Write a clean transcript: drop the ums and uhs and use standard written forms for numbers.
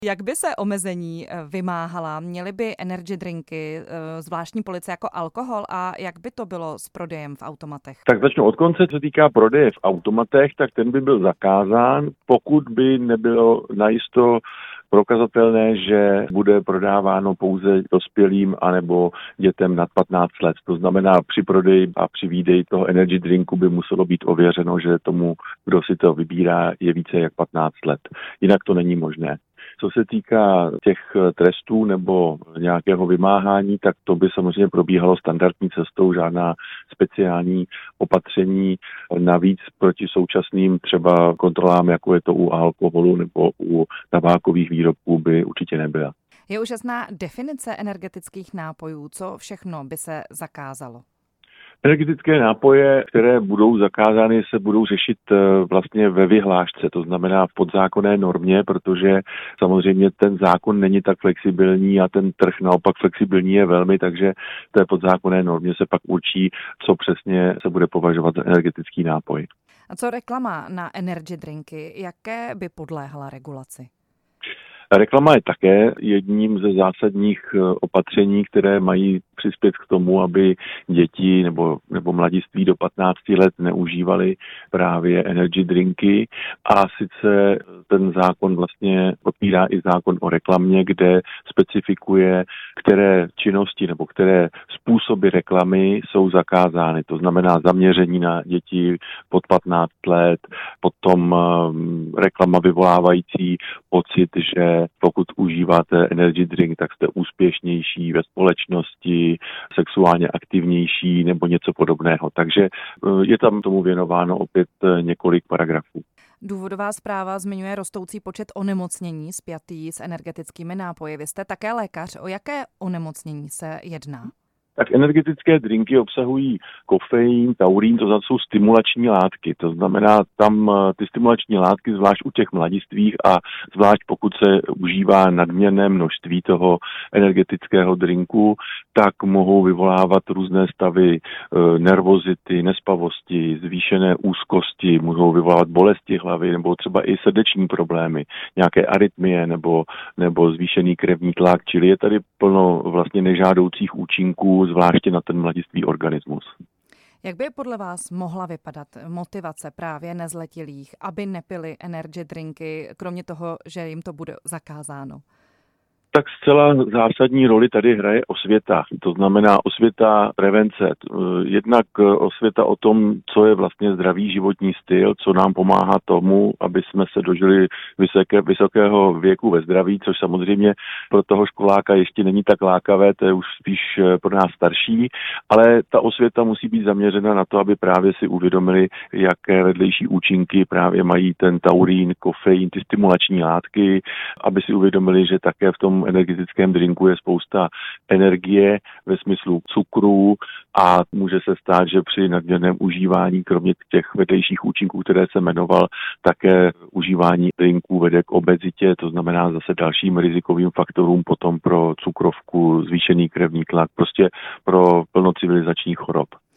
Jak by se omezení vymáhala? Měly by energy drinky, zvláštní police jako alkohol a jak by to bylo s prodejem v automatech? Tak začnu od konce, co se týká prodeje v automatech, tak ten by byl zakázán, pokud by nebylo najisto prokazatelné, že bude prodáváno pouze dospělým anebo dětem nad 15 let. To znamená, při prodeji a při výdeji toho energy drinku by muselo být ověřeno, že tomu, kdo si to vybírá, je více jak 15 let. Jinak to není možné. Co se týká těch trestů nebo nějakého vymáhání, tak to by samozřejmě probíhalo standardní cestou, žádná speciální opatření. Navíc proti současným třeba kontrolám, jako je to u alkoholu nebo u tabákových výrobků, by určitě nebyla. Je už jasná definice energetických nápojů, co všechno by se zakázalo? Energetické nápoje, které budou zakázány, se budou řešit vlastně ve vyhlášce, to znamená v podzákonné normě, protože samozřejmě ten zákon není tak flexibilní a ten trh naopak flexibilní je velmi, takže v té podzákonné normě se pak určí, co přesně se bude považovat za energetický nápoj. A co reklama na energy drinky, jaké by podléhala regulaci? Reklama je také jedním ze zásadních opatření, které mají přispět k tomu, aby děti nebo mladiství do 15 let neužívali právě energy drinky. A sice ten zákon vlastně popírá i zákon o reklamě, kde specifikuje, které činnosti nebo které způsoby reklamy jsou zakázány. To znamená zaměření na děti pod 15 let, potom reklama vyvolávající pocit, že pokud užíváte energy drink, tak jste úspěšnější ve společnosti, sexuálně aktivnější nebo něco podobného. Takže je tam tomu věnováno opět několik paragrafů. Důvodová zpráva zmiňuje rostoucí počet onemocnění spjatý s energetickými nápoji. Vy jste také lékař. O jaké onemocnění se jedná? Tak energetické drinky obsahují kofein, taurín, to jsou stimulační látky. To znamená, tam ty stimulační látky, zvlášť u těch mladistvých a zvlášť pokud se užívá nadměrné množství toho energetického drinku, tak mohou vyvolávat různé stavy nervozity, nespavosti, zvýšené úzkosti, mohou vyvolávat bolesti hlavy nebo třeba i srdeční problémy, nějaké arytmie nebo zvýšený krevní tlak, čili je tady plno vlastně nežádoucích účinků, zvláště na ten mladistvý organismus. Jak by podle vás mohla vypadat motivace právě nezletilých, aby nepili energy drinky, kromě toho, že jim to bude zakázáno? Tak zcela zásadní roli tady hraje osvěta, to znamená osvěta prevence. Jednak osvěta o tom, co je vlastně zdravý životní styl, co nám pomáhá tomu, aby jsme se dožili vysokého věku ve zdraví, což samozřejmě pro toho školáka ještě není tak lákavé, to je už spíš pro nás starší, ale ta osvěta musí být zaměřena na to, aby právě si uvědomili, jaké vedlejší účinky právě mají ten taurín, kofein, ty stimulační látky, aby si uvědomili, že také v tom energetickém drinku je spousta energie ve smyslu cukrů a může se stát, že při nadměrném užívání, kromě těch vedlejších účinků, které jsem jmenoval, také užívání drinků vede k obezitě, to znamená zase dalším rizikovým faktorům potom pro cukrovku, zvýšený krevní tlak, prostě pro plno civilizačních chorob.